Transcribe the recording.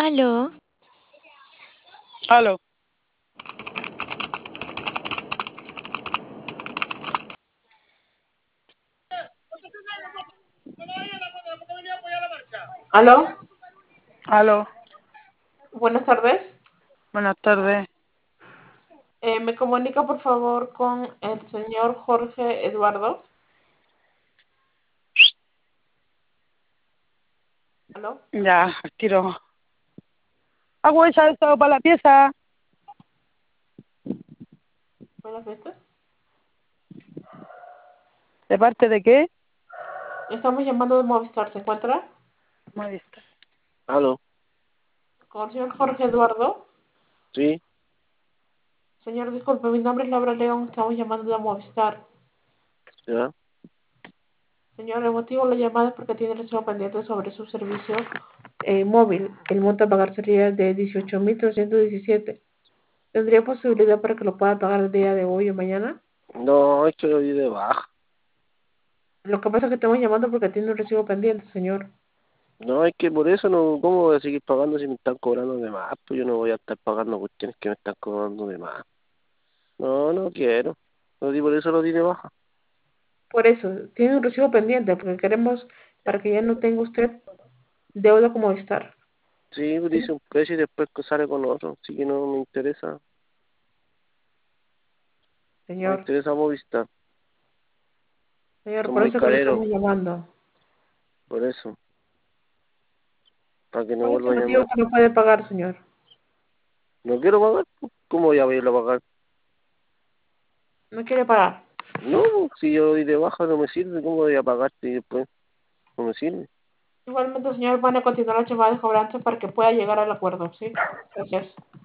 Aló, Aló. Aló, Aló. buenas tardes. Buenas tardes. Me comunica por favor con el señor Jorge Eduardo. Aló, Ya, al tiro. Hago esa esto para la pieza. buenas veces. ¿De parte de qué? Estamos llamando de Movistar. ¿Se encuentra? Modista. Aló. Con el señor Jorge Eduardo. Sí. Señor, disculpe, mi nombre es Laura León. Estamos llamando de Movistar. Ya. Señor, el motivo de la llamada es porque tiene reserva pendiente sobre su servicio móvil. El monto a pagar sería de 18.317. ¿Tendría posibilidad para que lo pueda pagar el día de hoy o mañana? No, es que lo di de baja. Lo que pasa es que estamos llamando porque tiene un recibo pendiente, señor. No, es que por eso no, ¿cómo voy a seguir pagando si me están cobrando de más? Pues yo no voy a estar pagando cuestiones que me están cobrando de más. No, no quiero. No, por eso lo di de baja. Por eso, tiene un recibo pendiente, porque queremos para que ya no tenga usted deuda como estar. Sí, pues dice un precio y después que sale con otro. Así que no me interesa. No me Señor, interesa Movistar. señor, Son por muy eso que lo careros. estamos llamando. Por eso. Para que no ¿Cuál es vuelva el a motivo llamar. que no puede pagar, señor? No quiero pagar. Pues. ¿Cómo voy a ir a pagar? No quiere pagar. No, si yo doy de baja no me sirve, ¿cómo voy a pagarte y después? No me sirve. Igualmente, señor, van a continuar las llamadas cobrantes para que pueda llegar al acuerdo, ¿sí? Gracias.